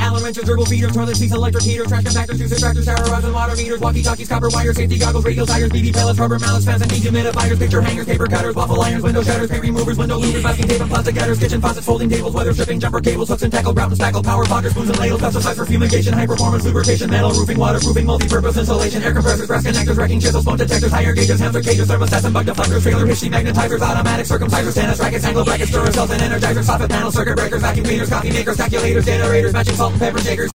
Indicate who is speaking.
Speaker 1: Allen wrenches, turbo feeders, toilet seats, electric heater, trash compactors, juice extractors, shower rods and water meters, walkie-talkies, copper wires, safety goggles, radial tires, BB pellets, rubber mallets, fans and dehumidifiers, picture hangers, paper cutters, waffle irons, window shutters, paint removers, window louvers, masking tape and plastic gutters, kitchen faucets, folding tables, weather stripping, jumper cables, hooks and tackle, grout and spackle, power poggers, spoons and ladles, pesticides for fumigation, high performance lubrication, metal roofing, waterproofing, multi-purpose insulation, air compressors, brass connectors, wrecking chisels, smoke detectors, higher gauges, hamster cages, thermostats and bug deflectors, trailer hitch demagnetizers, automatic circumcisers, tennis rackets, angle brackets, Duracells and energizers, soffit panels, circuit breakers, vacuum cleaners, coffee makers, calculators, generators, matching salt and pepper shakers.